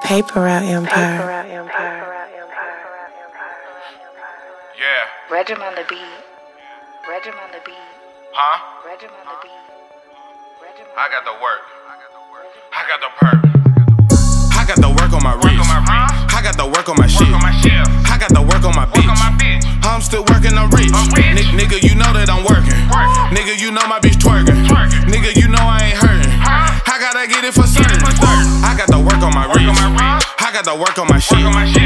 Paper Route Empire. Yeah. Regiment on the beat. Regiment on the beat. Huh? Regiment on the beat. Regiment. I got the work. I got the perk. I got the work on my wrist. I got the work on my shit. I got the work on my bitch. I'm still working, I'm rich. Nigga, you know that I'm working. Nigga, you know my bitch twerking. Nigga, you know I ain't hurting. I gotta get it for certain. I got the work on my wrist. I got the work on my shit.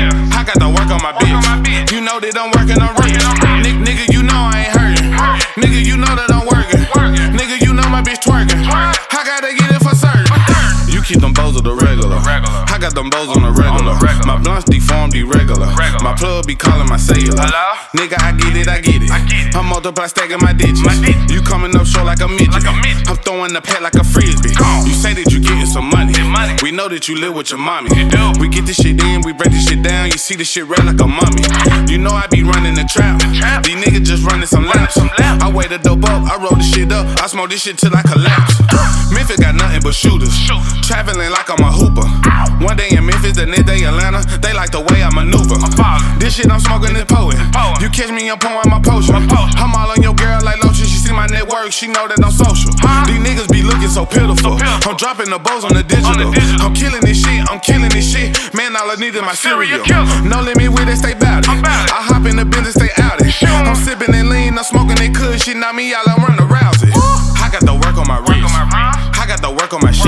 I got the work on my bitch. You know that I'm working, I'm rich. Nigga, you know I ain't hurting. Nigga, you know that I'm working. Nigga, you know my bitch twerking. I gotta get it for certain. You keep them bows of the regular. I got them bows on the regular. My blunts deformed irregular. My plug be calling my cellular. Nigga, I get it, I get it. I'm multiply stacking my digits. You coming up short like a midget. I'm throwing the pet like a frisbee. You say that you getting some money. We know that you live with your mommy. We get this shit in, we break this shit down. You see this shit red like a mummy. You know I be running the trap. These niggas just running some laps. I weigh the dope up, I roll this shit up. I smoke this shit till I collapse. Memphis got nothing but shooters. Traveling like I'm a hooper. One day in Memphis, the next day Atlanta. They like the way I maneuver. This shit I'm smoking is poet. You catch me, I'm pouring my potion. I'm all on your girl like lotion. She see my network, she know that I'm social. These niggas be looking so pitiful. I'm dropping the bows on the digital. I'm killing this shit, I'm killing this shit. Man, all I need is my cereal. No limit with it, stay bout it. I hop in the business, stay out it. I'm sipping and lean, I'm smoking that good shit. Knock me out, I run the rousey. I got the work on my wrist. I got the work on my shit.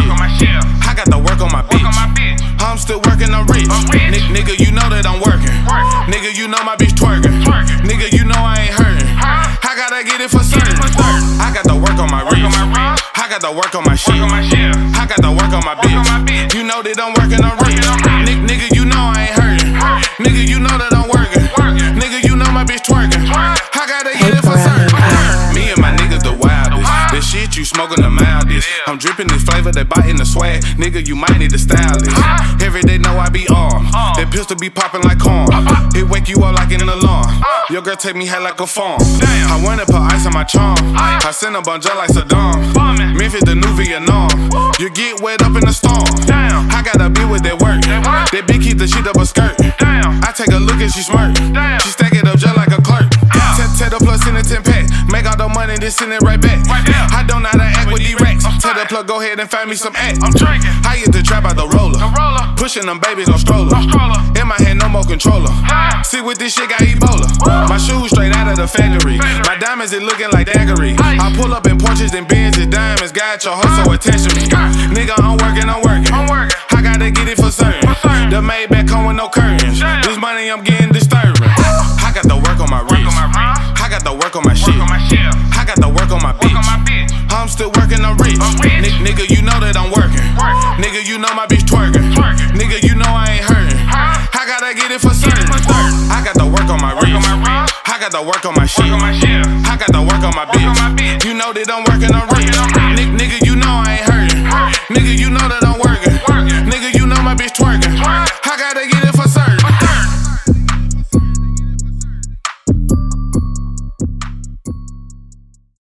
I got the work on my bitch. I'm still working, I'm rich. Nigga, you know that I'm working. Nigga, you know my bitch twerking. Nigga, you know I ain't hurting. I gotta get it for certain. I got the work on my wrist. I got the work on my shit. I got the work on my bitch. You know that I'm working, I'm rich. Nigga, you know I ain't hurting. Nigga, you know that I'm working. Nigga, you know my bitch twerking. I gotta get it for certain. Me and my niggas the wildest. The shit you smoking the mildest. I'm dripping this flavor, they biting the swag. Nigga, you might need to style this. Every day know I be armed. That pistol be popping like corn. It wake you up like an alarm. Your girl take me high like a farm. I wanna put ice on my charm. I send a bunch like Saddam. Memphis the new Vietnam. You get wet up in the storm. I got a bitch with that work. That bitch keep the shit up her skirt. I take a look and she smirk. She stack it up just like a clerk. Tell the plus in the 10 pack. Make all the money, then send it right back. I don't know how to act with these racks. Tell the plug, go ahead and find me some act. I hit the trap out the roller. Pushing them babies on stroller. In my hand, no more controller. See with this shit got Ebola. My shoes straight out of the factory. My diamonds is looking like daggery. I pull up in Porsches and Benz, and diamonds got your heart so attached to me. Nigga, I'm working, I'm working. I gotta get it for certain. The Maybach come with no curtains. This money I'm getting disturbing. I got the work on my wrist. I got the work on my shit. I got the work on my bitch. I'm still working, I'm rich. Nigga, you know that I'm working. Nigga, you know my bitch twerking. Nigga, you know I ain't hurting. I gotta get it for certain. I got the work on my wrist. I got the work on my shit. I got the work on my bitch. You know that I'm working, I'm rich.